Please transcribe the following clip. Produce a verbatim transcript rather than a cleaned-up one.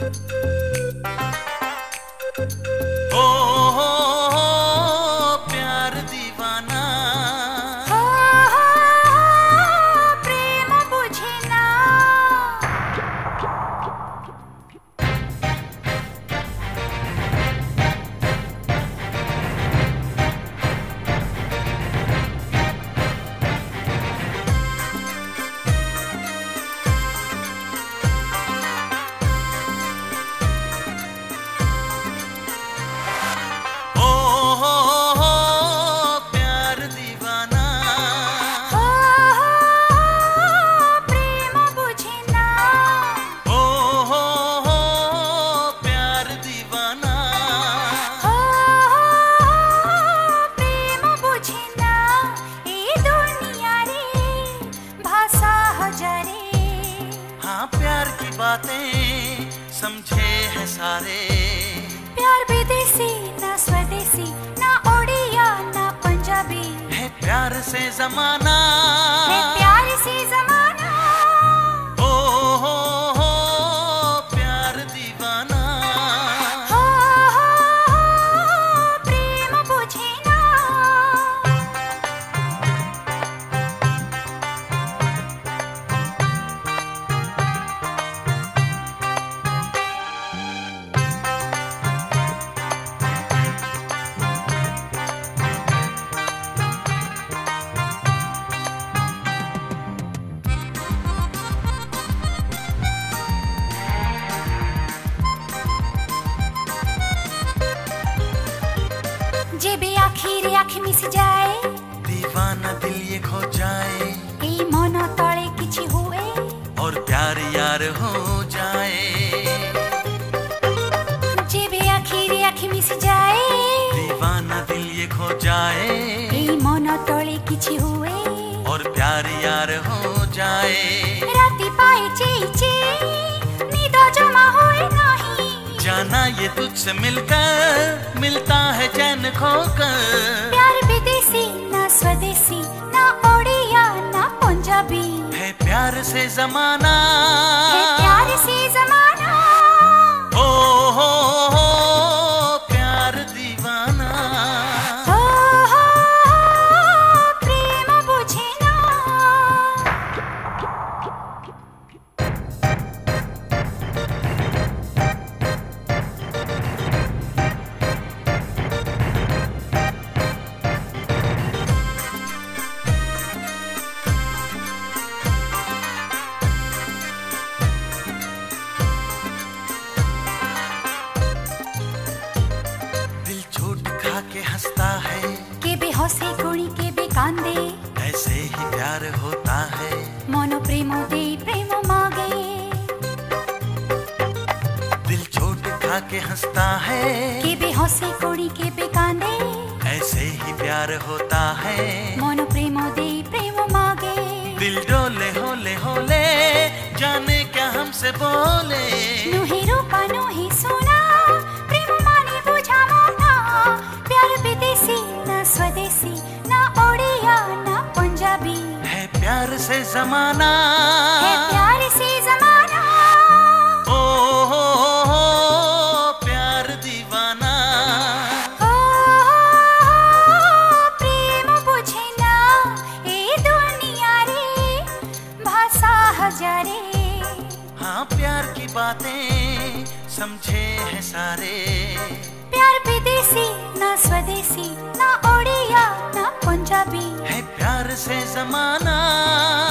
ओ हो हो प्यार दीवाना, हो हो प्रेम बुझे ना। बातें समझे हैं सारे, प्यार विदेशी ना स्वदेशी ना ओडिया ना पंजाबी, है प्यार से जमाना, है प्यार से जमाना। ओ हो हो प्यार दीवाना, हो हो प्रेम बुझे ना। जेबे आखिर आँख मिस जाए, दीवाना दिल ये खो जाए, ए मन तले किछि हुए और प्यार यार हो जाए। जेबे आखिर आँख मिस जाए, दीवाना दिल ये खो जाए, ए मन तले किछि हुए और प्यार यार हो जाए। राती पाए चेचे नींद जमा होए नहीं, जाना ये तुझसे मिलकर मिलता है चैन खोकर। प्यार विदेशी ना स्वदेशी ना ओडिया ना पंजाबी, है प्यार से जमाना, है प्यार से जमाना। ओ हो हो प्यार दीवाना, हो हो प्रेम बुझे ना। के हंसता है, के बेहसे कोणी के बेकांदे, ऐसे ही प्यार होता है। मनो प्रेमो दे प्रेम मागे, दिल चोट खा के हंसता है, के बेहसे कोणी के बेकांदे, ऐसे ही प्यार होता है। मनो प्रेमो दे प्रेम मागे, दिल डोले होले होले जाने क्या हमसे बोले। नुही रूपा नुही सोना प्रेम माने बुझा मोना, प्यार विदेशी ना स्वदेशी ना ओडिया ना पंजाबी, है प्यार से जमाना, है प्यार से जमाना। ओ हो हो प्यार दीवाना, हो हो प्रेम बुझे ना। ए दुनिया रे भाषा हजारे, हाँ प्यार की बातें समझे हैं सारे। प्यार विदेशी ना स्वदेशी ना ओडिया ना पंजाबी, है प्यार से जमाना।